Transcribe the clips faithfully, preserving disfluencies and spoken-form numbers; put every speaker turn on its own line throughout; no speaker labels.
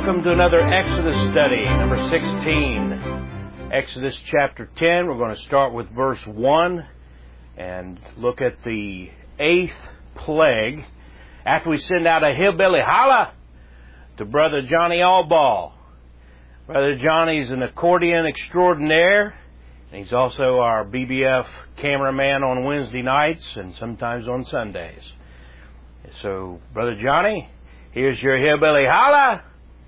welcome to another Exodus study, number sixteen. Exodus chapter ten, we're going to start with verse one and look at the eighth plague. After we send out a hillbilly holla to Brother Johnny Allball. Brother Johnny's an accordion extraordinaire. He's also our B B F cameraman on Wednesday nights and sometimes on Sundays. So, Brother Johnny, here's your hillbilly holla.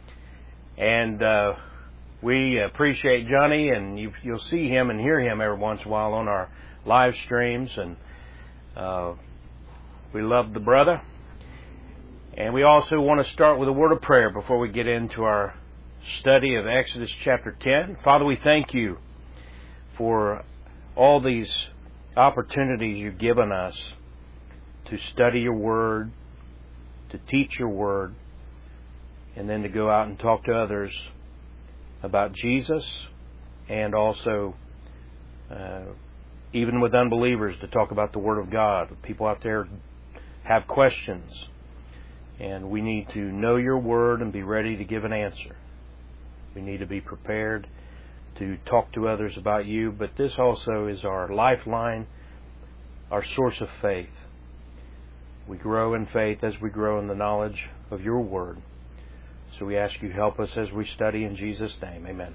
And uh, we appreciate Johnny, and you, you'll see him and hear him every once in a while on our live streams. And uh, we love the brother. And we also want to start with a word of prayer before we get into our study of Exodus chapter ten. Father, we thank you for all these opportunities you've given us to study your word, to teach your word, and then to go out and talk to others about Jesus, and also uh, even with unbelievers to talk about the Word of God. People out there have questions, and we need to know your Word and be ready to give an answer. We need to be prepared to talk to others about you, but this also is our lifeline, our source of faith. We grow in faith as we grow in the knowledge of your Word. So we ask you help us as we study in Jesus' name. Amen.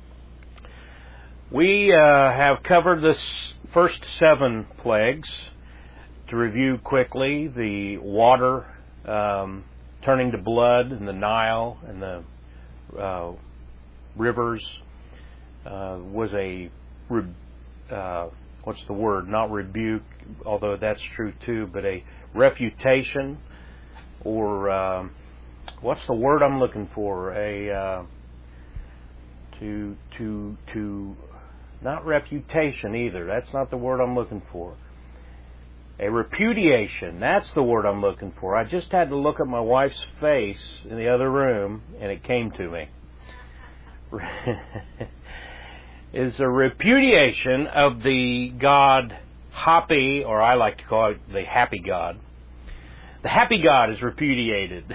We uh, have covered the first seven plagues. To review quickly, the water um, turning to blood in the Nile and the uh, rivers uh, was a, uh, what's the word? Not rebuke, although that's true too, but a refutation, or um, what's the word I'm looking for? A uh, to to to not reputation either. That's not the word I'm looking for. A repudiation. That's the word I'm looking for. I just had to look at my wife's face in the other room, and it came to me. It's a repudiation of the god Hapi, or I like to call it the happy god. The happy god is repudiated.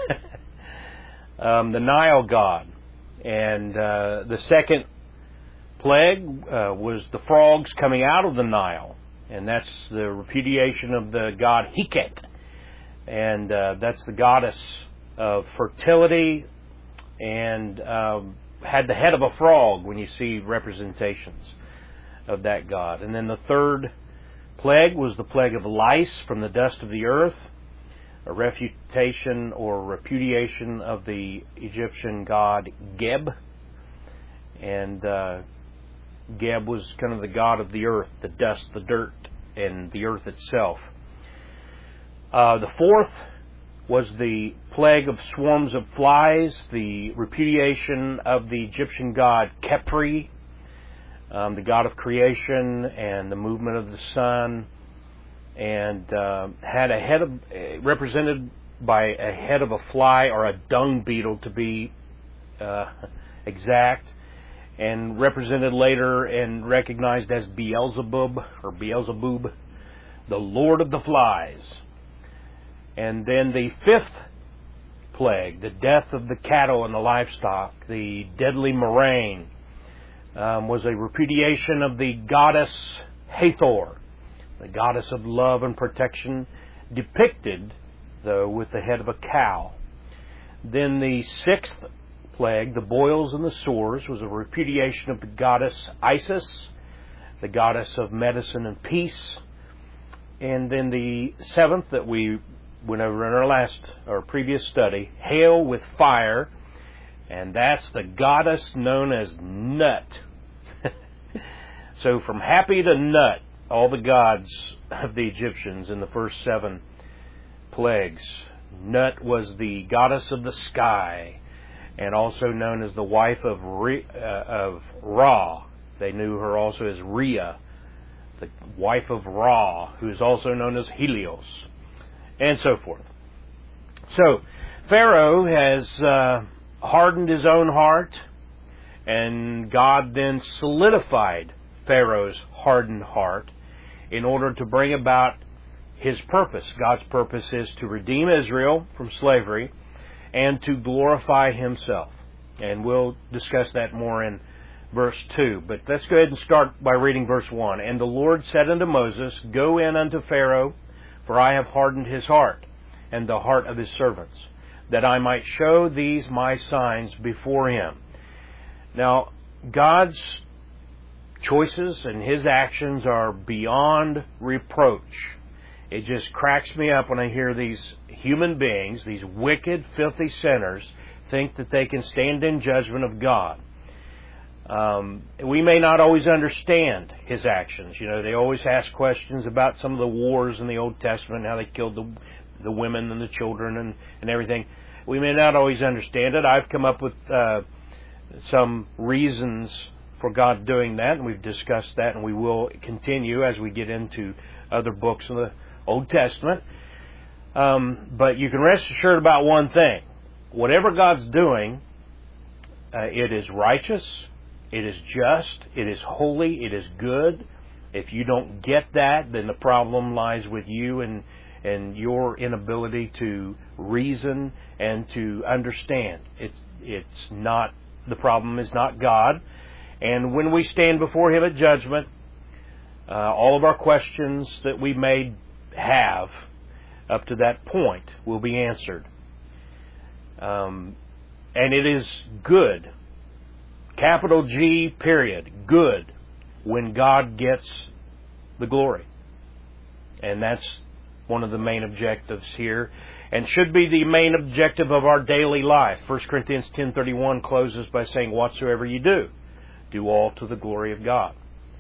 um, the Nile god. And uh, the second plague uh, was the frogs coming out of the Nile. And that's the repudiation of the god Heket. And uh, that's the goddess of fertility, and um, had the head of a frog when you see representations of that god. And then the third plague was the plague of lice from the dust of the earth, a refutation or repudiation of the Egyptian god Geb. And uh, Geb was kind of the god of the earth, the dust, the dirt, and the earth itself. Uh, the fourth was the plague of swarms of flies, the repudiation of the Egyptian god Khepri, um, the god of creation and the movement of the sun, and uh, had a head of, uh, represented by a head of a fly, or a dung beetle to be uh, exact, and represented later and recognized as Beelzebub, or Beelzebub, the Lord of the Flies. And then the fifth plague, the death of the cattle and the livestock, the deadly murrain, um, was a repudiation of the goddess Hathor, the goddess of love and protection, depicted, though, with the head of a cow. Then the sixth plague, the boils and the sores, was a repudiation of the goddess Isis, the goddess of medicine and peace. And then the seventh that we went over in our last, or previous study, hail with fire, and that's the goddess known as Nut. So from Happy to Nut, all the gods of the Egyptians in the first seven plagues. Nut was the goddess of the sky, and also known as the wife of Re, uh, of Ra. They knew her also as Rhea, the wife of Ra, who is also known as Helios, and so forth. So Pharaoh has uh, hardened his own heart, and God then solidified Pharaoh's hardened heart in order to bring about his purpose. God's purpose is to redeem Israel from slavery and to glorify Himself. And we'll discuss that more in verse two. But let's go ahead and start by reading verse one. And the Lord said unto Moses, Go in unto Pharaoh, for I have hardened his heart, and the heart of his servants, that I might show these my signs before him. Now, God's choices and His actions are beyond reproach. It just cracks me up when I hear these human beings, these wicked, filthy sinners, think that they can stand in judgment of God. Um, we may not always understand His actions. You know, they always ask questions about some of the wars in the Old Testament, how they killed the, the women and the children and, and everything. We may not always understand it. I've come up with uh, some reasons for God doing that, and we've discussed that, and we will continue as we get into other books of the Old Testament. Um, but you can rest assured about one thing. Whatever God's doing, uh, it is righteous, it is just, it is holy, it is good. If you don't get that, then the problem lies with you and, and your inability to reason and to understand. It's, it's not, the problem is not God. And when we stand before Him at judgment, uh, all of our questions that we may have up to that point will be answered. Um, and it is good, capital G, period, good, when God gets the glory. And that's one of the main objectives here, and should be the main objective of our daily life. First Corinthians ten thirty-one closes by saying, Whatsoever you do, do all to the glory of God.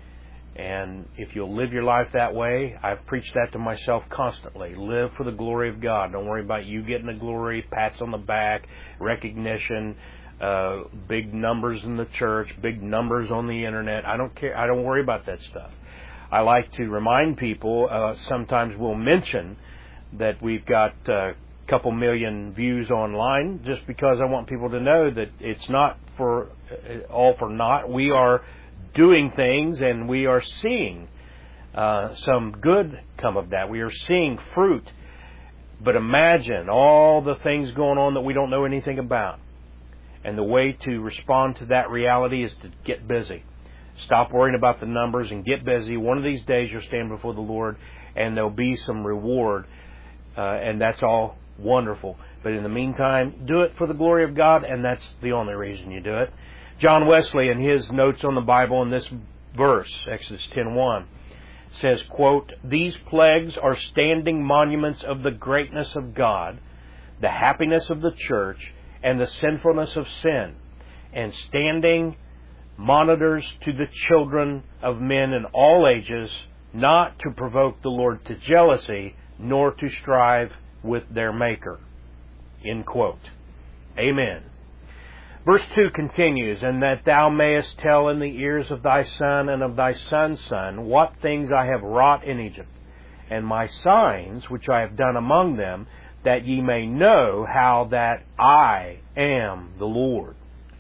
And if you'll live your life that way, I've preached that to myself constantly. Live for the glory of God. Don't worry about you getting the glory, pats on the back, recognition, uh, big numbers in the church, big numbers on the internet. I don't care. I don't worry about that stuff. I like to remind people, uh, sometimes we'll mention that we've got a couple million views online, just because I want people to know that it's not for uh, all for naught. We are doing things, and we are seeing uh, some good come of that. We are seeing fruit. But imagine all the things going on that we don't know anything about. And the way to respond to that reality is to get busy. Stop worrying about the numbers and get busy. One of these days you'll stand before the Lord, and there'll be some reward. Uh, and that's all wonderful. But in the meantime, do it for the glory of God, and that's the only reason you do it. John Wesley, in his notes on the Bible in this verse, Exodus ten one, says, quote, These plagues are standing monuments of the greatness of God, the happiness of the church, and the sinfulness of sin, and standing monitors to the children of men in all ages, not to provoke the Lord to jealousy, nor to strive with their Maker. End quote. Amen. Verse two continues, And that thou mayest tell in the ears of thy son and of thy son's son what things I have wrought in Egypt, and my signs which I have done among them, that ye may know how that I am the Lord.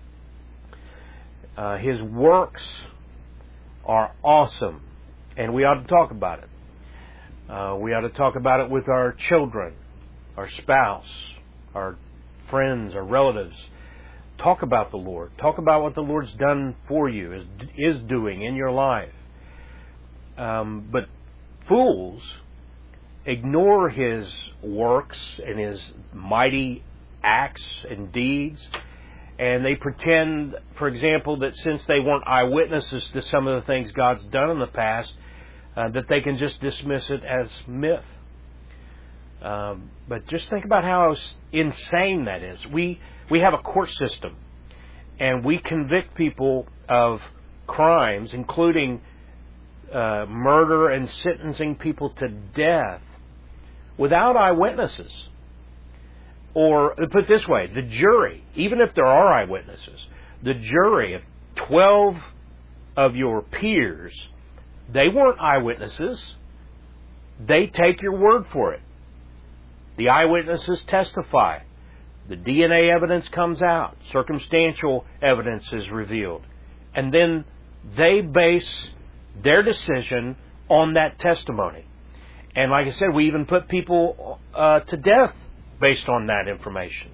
Uh, his works are awesome, and we ought to talk about it. Uh, we ought to talk about it with our children, our spouse, our friends, our relatives. Talk about the Lord. Talk about what the Lord's done for you, is, is doing in your life. Um, but fools ignore His works and His mighty acts and deeds, and they pretend, for example, that since they weren't eyewitnesses to some of the things God's done in the past, uh, that they can just dismiss it as myth. Um, but just think about how insane that is. We we have a court system, and we convict people of crimes, including uh, murder and sentencing people to death, without eyewitnesses. Or, put it this way, the jury, even if there are eyewitnesses, the jury, if twelve of your peers, they weren't eyewitnesses, they take your word for it. The eyewitnesses testify. The D N A evidence comes out. Circumstantial evidence is revealed. And then they base their decision on that testimony. And like I said, we even put people uh, to death based on that information.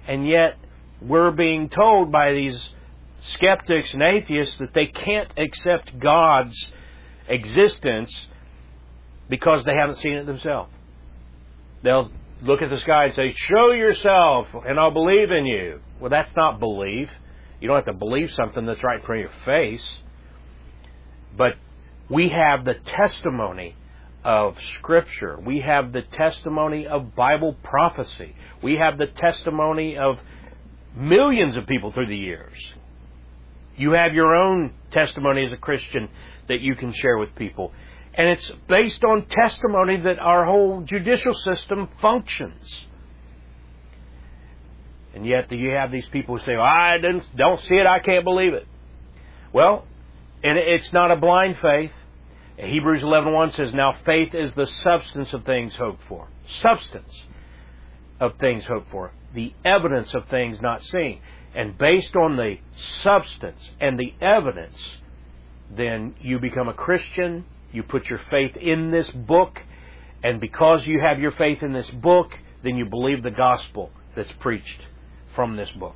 And yet, we're being told by these skeptics and atheists that they can't accept God's existence because they haven't seen it themselves. They'll look at the sky and say, show yourself and I'll believe in you. Well, that's not belief. You don't have to believe something that's right in front of your face. But we have the testimony of Scripture. We have the testimony of Bible prophecy. We have the testimony of millions of people through the years. You have your own testimony as a Christian that you can share with people. And it's based on testimony that our whole judicial system functions. And yet you have these people who say, well, I didn't, don't see it, I can't believe it. Well, and it's not a blind faith. Hebrews eleven one says, now faith is the substance of things hoped for. Substance of things hoped for. The evidence of things not seen. And based on the substance and the evidence, then you become a Christian. You put your faith in this book. And because you have your faith in this book, then you believe the gospel that's preached from this book.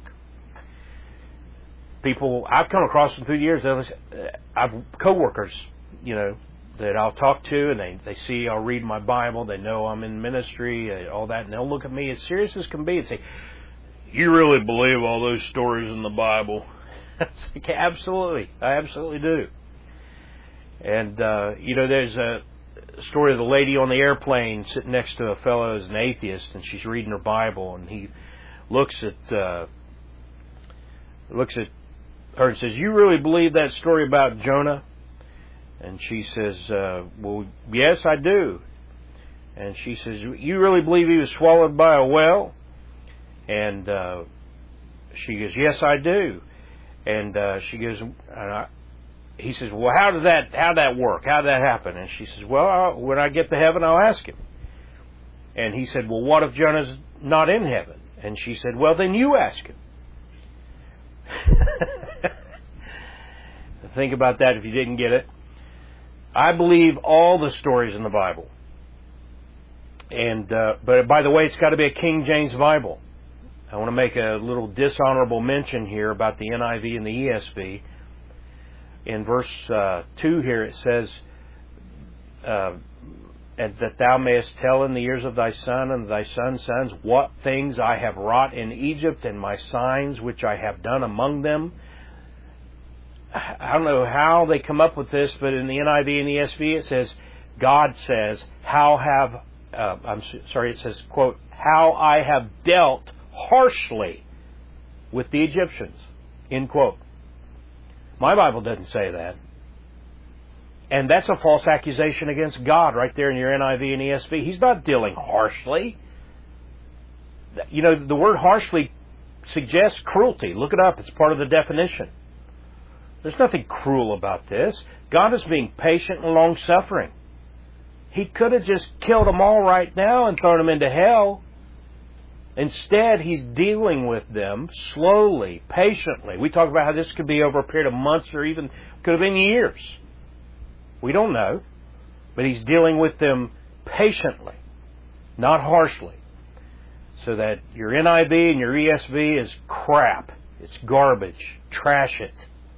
People, I've come across them through the years. I've co-workers, you know, that I'll talk to, and they, they see I'll read my Bible. They know I'm in ministry, all that, and they'll look at me as serious as can be and say, you really believe all those stories in the Bible? Like, absolutely. I absolutely do. And, uh, you know, there's a story of the lady on the airplane sitting next to a fellow who's an atheist, and she's reading her Bible, and he looks at, uh, looks at her and says, you really believe that story about Jonah? And she says, uh, well, yes, I do. And she says, you really believe he was swallowed by a whale? And uh, she goes, yes, I do. And uh, she goes, and I, he says, well, how did that, how did that work? How did that happen? And she says, well, I'll, when I get to heaven, I'll ask him. And he said, well, what if Jonah's not in heaven? And she said, well, then you ask him. Think about that if you didn't get it. I believe all the stories in the Bible. And uh, but by the way, it's got to be a King James Bible. I want to make a little dishonorable mention here about the N I V and the E S V. In verse uh, two here it says, uh, and that thou mayest tell in the ears of thy son and thy son's sons what things I have wrought in Egypt, and my signs which I have done among them. I don't know how they come up with this, but in the N I V and E S V it says, God says, how have, uh, I'm sorry, it says, quote, how I have dealt harshly with the Egyptians, end quote. My Bible doesn't say that. And that's a false accusation against God right there in your N I V and E S V. He's not dealing harshly. You know, the word harshly suggests cruelty. Look it up. It's part of the definition. There's nothing cruel about this. God is being patient and long-suffering. He could have just killed them all right now and thrown them into hell. Instead, He's dealing with them slowly, patiently. We talk about how this could be over a period of months or even could have been years. We don't know. But He's dealing with them patiently, not harshly. So that your N I V and your E S V is crap. It's garbage. Trash it.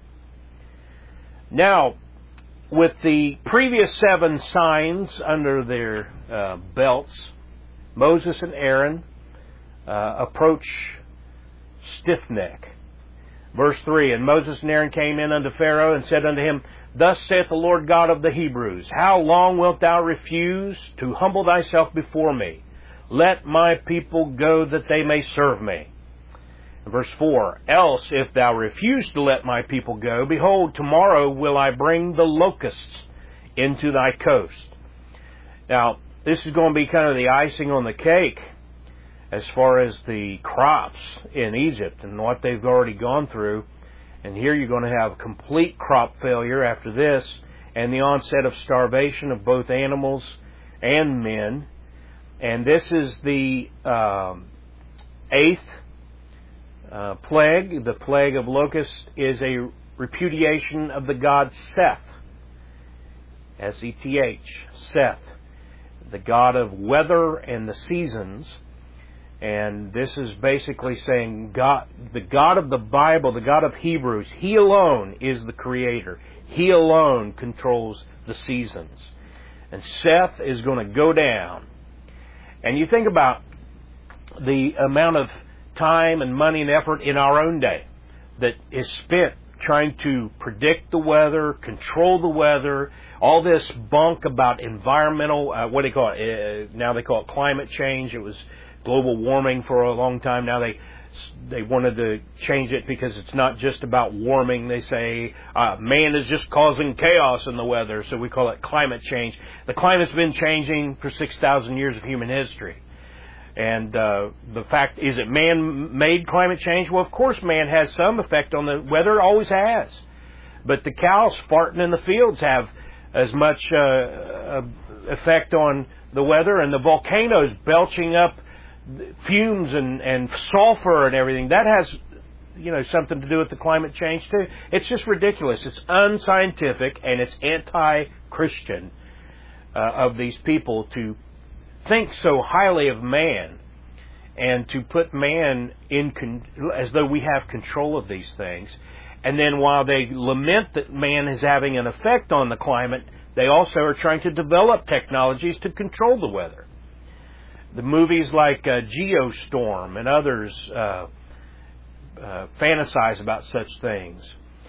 Now, with the previous seven signs under their uh, belts, Moses and Aaron uh, approach stiff-neck. Verse three, and Moses and Aaron came in unto Pharaoh and said unto him, Thus saith the Lord God of the Hebrews, How long wilt thou refuse to humble thyself before me? Let my people go that they may serve me. Verse four, Else if thou refuse to let my people go, behold, tomorrow will I bring the locusts into thy coast. Now, this is going to be kind of the icing on the cake as far as the crops in Egypt and what they've already gone through. And here you're going to have complete crop failure after this, and the onset of starvation of both animals and men. And this is the um, eighth Uh, plague. The plague of locusts is a repudiation of the god Seth. S E T H. Seth. The god of weather and the seasons. And this is basically saying God, the God of the Bible, the God of Hebrews, He alone is the Creator. He alone controls the seasons. And Seth is going to go down. And you think about the amount of time and money and effort in our own day that is spent trying to predict the weather, control the weather, all this bunk about environmental, uh, what do they call it? Uh, now they call it climate change. It was global warming for a long time. Now they they wanted to change it because it's not just about warming. They say uh, man is just causing chaos in the weather, so we call it climate change. The climate's been changing for six thousand years of human history. And uh, the fact, is it man-made climate change? Well, of course man has some effect on the weather, always has. But the cows farting in the fields have as much uh, effect on the weather, and the volcanoes belching up fumes and, and sulfur and everything. That has, you know, something to do with the climate change too. It's just ridiculous. It's unscientific, and it's anti-Christian uh, of these people to think so highly of man and to put man in con- as though we have control of these things. And then while they lament that man is having an effect on the climate, they also are trying to develop technologies to control the weather. The movies like uh, Geostorm and others uh, uh, fantasize about such things.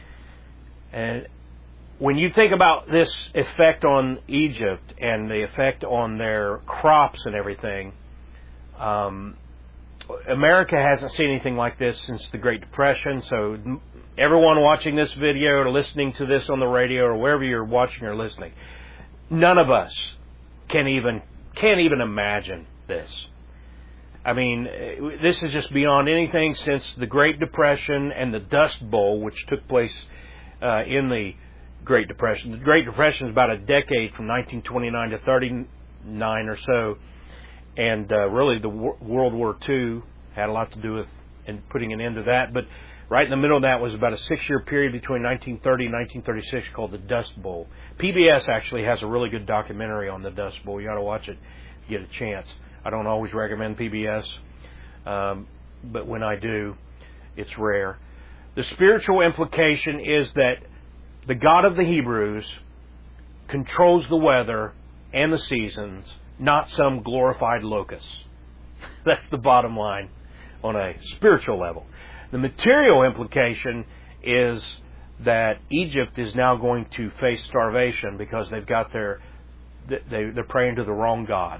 And when you think about this effect on Egypt and the effect on their crops and everything, um, America hasn't seen anything like this since the Great Depression. So everyone watching this video or listening to this on the radio or wherever you're watching or listening, none of us can even can't even imagine this. I mean, this is just beyond anything since the Great Depression and the Dust Bowl, which took place uh, in the Great Depression. The Great Depression is about a decade from nineteen twenty-nine to thirty-nine or so, and uh, really the w- World War Two had a lot to do with in putting an end to that. But right in the middle of that was about a six-year period between nineteen thirty and nineteen thirty-six called the Dust Bowl. P B S actually has a really good documentary on the Dust Bowl. You ought to watch it if you get a chance. I don't always recommend P B S, um, but when I do, it's rare. The spiritual implication is that the God of the Hebrews controls the weather and the seasons, not some glorified locust. That's the bottom line on a spiritual level. The material implication is that Egypt is now going to face starvation because they've got their, they, they're praying to the wrong God.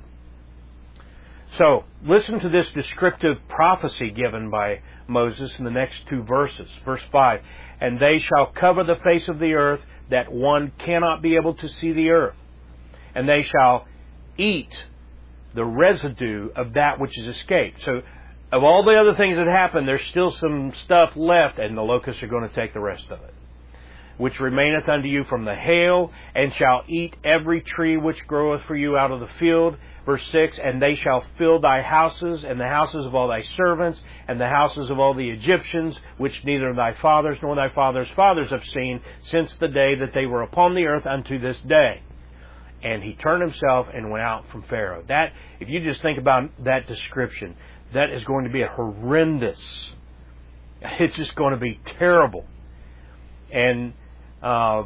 So, listen to this descriptive prophecy given by Moses in the next two verses. Verse five, and they shall cover the face of the earth, that one cannot be able to see the earth. And they shall eat the residue of that which is escaped. So, of all the other things that happened, there's still some stuff left, and the locusts are going to take the rest of it. Which remaineth unto you from the hail, and shall eat every tree which groweth for you out of the field. Verse six, and they shall fill thy houses, and the houses of all thy servants, and the houses of all the Egyptians, which neither thy fathers nor thy fathers' fathers have seen, since the day that they were upon the earth unto this day. And he turned himself and went out from Pharaoh. That, if you just think about that description, that is going to be a horrendous, it's just going to be terrible. And uh,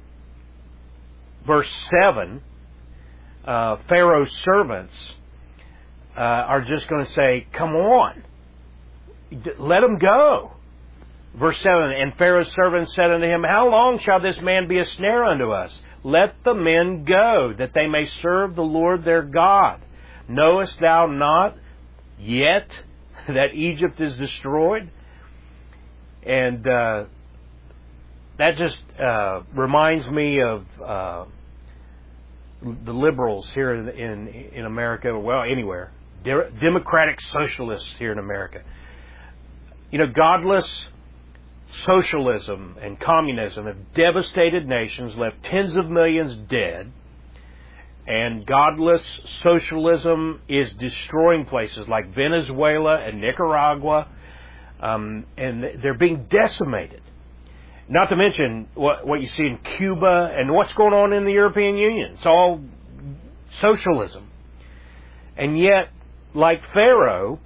verse seven, Uh, Pharaoh's servants uh, are just going to say, come on, let them go. Verse seven, and Pharaoh's servants said unto him, how long shall this man be a snare unto us? Let the men go, that they may serve the Lord their God. Knowest thou not yet that Egypt is destroyed? And uh, that just uh, reminds me of Uh, the liberals here in, in in America, well, anywhere, de- democratic socialists here in America. You know, godless socialism and communism have devastated nations, left tens of millions dead, and godless socialism is destroying places like Venezuela and Nicaragua, um, and they're being decimated. Not to mention what, what you see in Cuba and what's going on in the European Union. It's all socialism. And yet, like Pharaoh,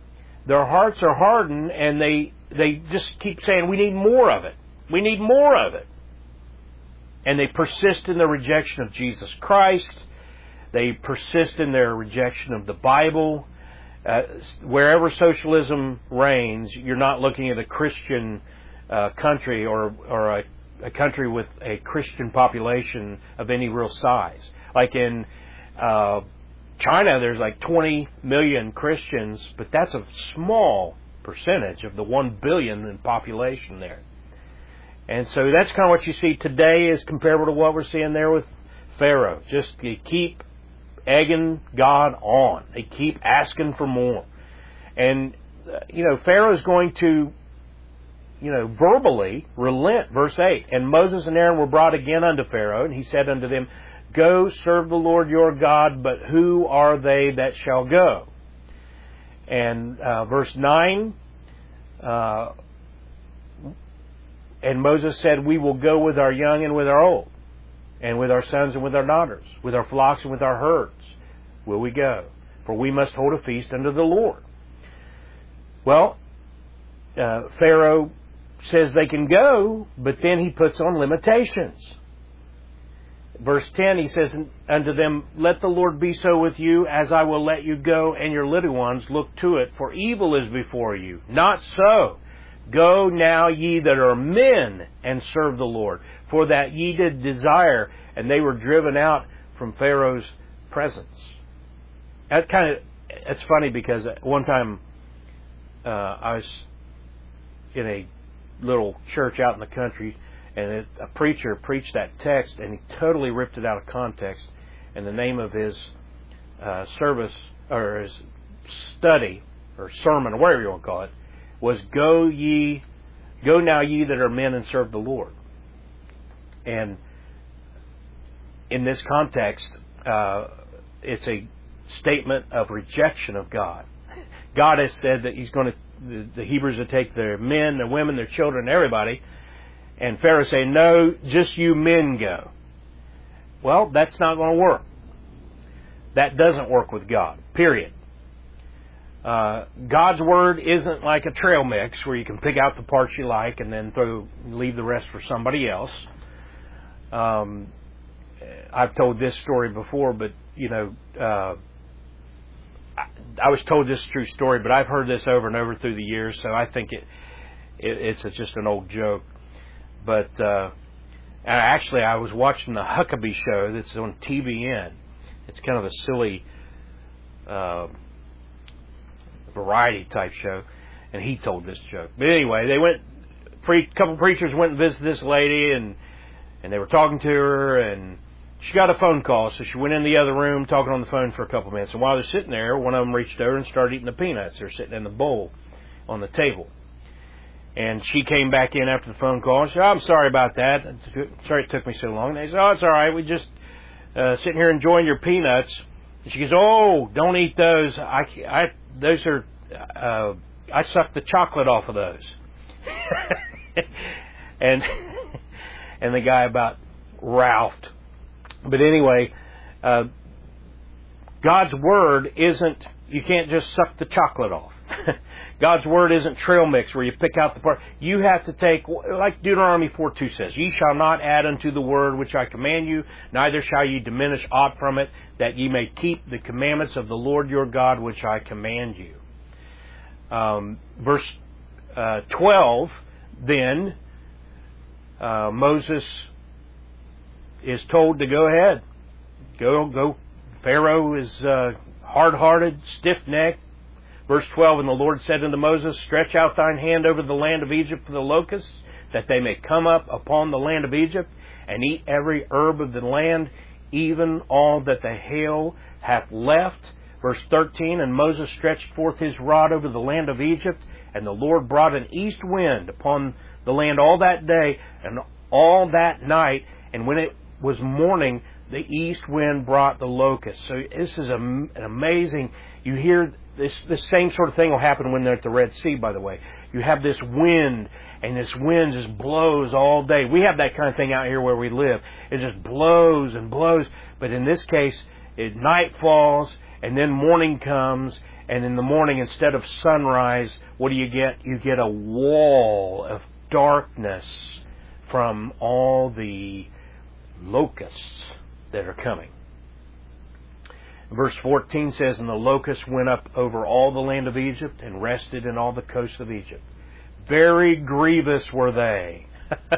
their hearts are hardened, and they they just keep saying, we need more of it. We need more of it. And they persist in their rejection of Jesus Christ. They persist in their rejection of the Bible. Uh, wherever socialism reigns, you're not looking at a Christian uh, country or, or a, a country with a Christian population of any real size. Like in uh, China, there's like twenty million Christians, but that's a small percentage of the one billion in population there. And so that's kind of what you see today is comparable to what we're seeing there with Pharaoh. Just you keep egging God on. They keep asking for more. And, uh, you know, Pharaoh's going to, you know, verbally relent. Verse eight, and Moses and Aaron were brought again unto Pharaoh, and he said unto them, go serve the Lord your God, but who are they that shall go? And uh, verse nine, uh, and Moses said, we will go with our young and with our old, and with our sons and with our daughters, with our flocks and with our herds will we go, for we must hold a feast unto the Lord. Well, uh, Pharaoh says they can go, but then he puts on limitations. Verse ten, he says unto them, let the Lord be so with you, as I will let you go, and your little ones look to it, for evil is before you. Not so. Go now ye that are men, and serve the Lord, for that ye did desire, and they were driven out from Pharaoh's presence. That kind of, it's funny because one time uh, I was in a little church out in the country, and it, a preacher preached that text, and he totally ripped it out of context. And the name of his uh, service, or his study, or sermon, or whatever you want to call it, was "Go ye, go now ye that are men, and serve the Lord." And in this context, uh, it's a statement of rejection of God. God has said that He's going to, the, the Hebrews will take their men, their women, their children, everybody. And Pharaoh saying, no, just you men go. Well, that's not going to work. That doesn't work with God, period. Uh, God's Word isn't like a trail mix where you can pick out the parts you like and then throw, leave the rest for somebody else. Um, I've told this story before, but, you know, uh, I, I was told this true story, but I've heard this over and over through the years, so I think it, it it's a, just an old joke. But uh, actually, I was watching the Huckabee show that's on T V N. It's kind of a silly uh, variety type show, and he told this joke. But anyway, they went. A couple preachers went and visited this lady, and and they were talking to her, and she got a phone call, so she went in the other room talking on the phone for a couple of minutes. And while they're sitting there, one of them reached over and started eating the peanuts. They're sitting in the bowl on the table. And she came back in after the phone call and said, oh, I'm sorry about that. Sorry it took me so long. And they said, oh, it's all right. We just uh, sitting here enjoying your peanuts. And she goes, oh, don't eat those. I, I, those are, uh, I sucked the chocolate off of those. and and the guy about ralphed. But anyway, uh, God's Word isn't, you can't just suck the chocolate off. God's Word isn't trail mix where you pick out the part. You have to take, like Deuteronomy four two says, ye shall not add unto the word which I command you, neither shall ye diminish aught from it, that ye may keep the commandments of the Lord your God which I command you. Um, verse uh, twelve, then, uh, Moses is told to go ahead. Go, go. Pharaoh is uh, hard-hearted, stiff-necked. Verse twelve, and the Lord said unto Moses, stretch out thine hand over the land of Egypt for the locusts, that they may come up upon the land of Egypt, and eat every herb of the land, even all that the hail hath left. Verse thirteen, and Moses stretched forth his rod over the land of Egypt, and the Lord brought an east wind upon the land all that day, and all that night, and when it was morning, the east wind brought the locusts. So this is an amazing, you hear This, this same sort of thing will happen when they're at the Red Sea, by the way. You have this wind, and this wind just blows all day. We have that kind of thing out here where we live. It just blows and blows. But in this case, it, night falls, and then morning comes, And in the morning, instead of sunrise, what do you get? You get a wall of darkness from all the locusts that are coming. Verse fourteen says, and the locusts went up over all the land of Egypt and rested in all the coasts of Egypt. Very grievous were they.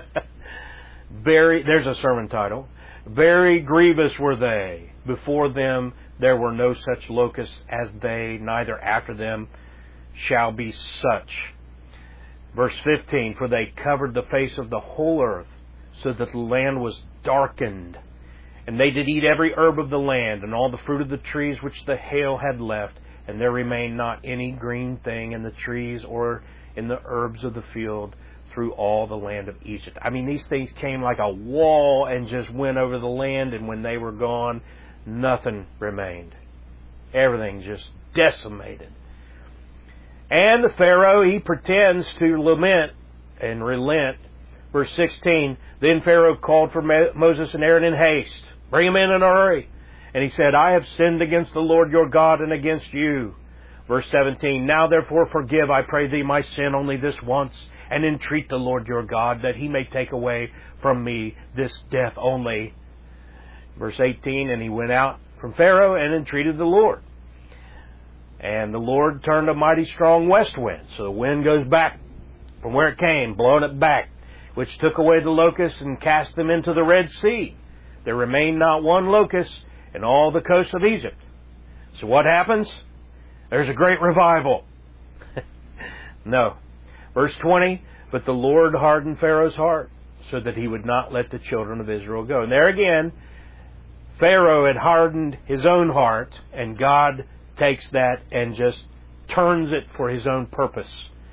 Very, there's a sermon title. Very grievous were they. Before them there were no such locusts as they, neither after them shall be such. Verse fifteen, for they covered the face of the whole earth, so that the land was darkened. And they did eat every herb of the land, and all the fruit of the trees which the hail had left, and there remained not any green thing in the trees or in the herbs of the field through all the land of Egypt. I mean, these things came like a wall and just went over the land, and when they were gone, nothing remained. Everything just decimated. And the Pharaoh, he pretends to lament and relent. Verse sixteen, then Pharaoh called for Moses and Aaron in haste. Bring them in in a hurry. And he said, I have sinned against the Lord your God and against you. Verse seventeen, now therefore forgive, I pray thee, my sin only this once, and entreat the Lord your God, that he may take away from me this death only. Verse eighteen, and he went out from Pharaoh and entreated the Lord. And the Lord turned a mighty strong west wind. So the wind goes back from where it came, blowing it back, which took away the locusts and cast them into the Red Sea. There remained not one locust in all the coast of Egypt. So what happens? There's a great revival. No. Verse twenty, but the Lord hardened Pharaoh's heart, so that he would not let the children of Israel go. And there again, Pharaoh had hardened his own heart, and God takes that and just turns it for his own purpose.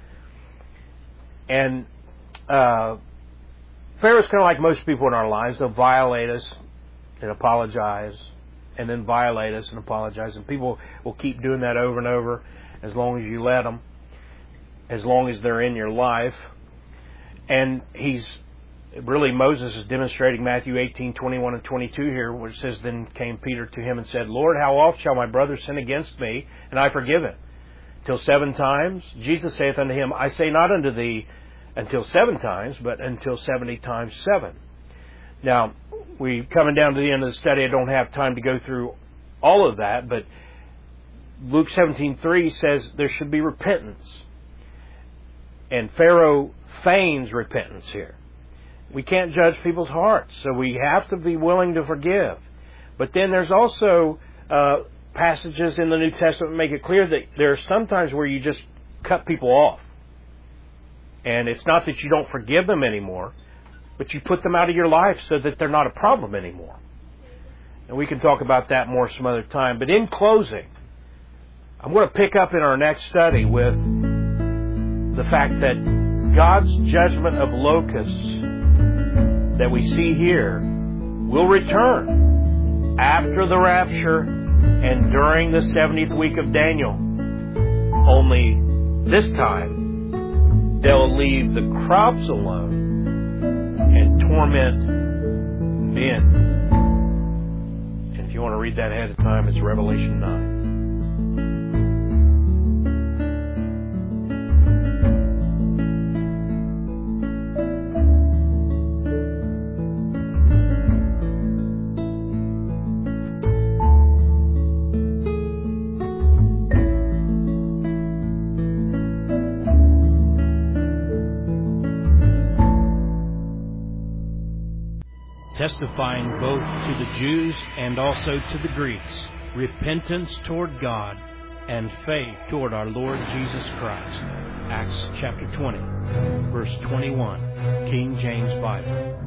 And uh, Pharaoh's kind of like most people in our lives. They'll violate us and apologize, and then violate us and apologize. And people will keep doing that over and over as long as you let them, as long as they're in your life. And he's really, Moses is demonstrating Matthew eighteen, twenty-one and twenty-two here, which says, then came Peter to him and said, Lord, how oft shall my brother sin against me, and I forgive him? Till seven times? Jesus saith unto him, I say not unto thee until seven times, but until seventy times seven. Now, we coming down to the end of the study, I don't have time to go through all of that, but Luke seventeen three says there should be repentance. And Pharaoh feigns repentance here. We can't judge people's hearts, so we have to be willing to forgive. But then there's also uh, passages in the New Testament that make it clear that there are some times where you just cut people off. And it's not that you don't forgive them anymore, but you put them out of your life so that they're not a problem anymore. And we can talk about that more some other time. But in closing, I'm going to pick up in our next study with the fact that God's judgment of locusts that we see here will return after the rapture and during the seventieth week of Daniel. Only this time, they'll leave the crops alone and torment men. And if you want to read that ahead of time, it's Revelation nine. Testifying both to the Jews and also to the Greeks, repentance toward God and faith toward our Lord Jesus Christ. Acts chapter twenty, verse twenty-one, King James Bible.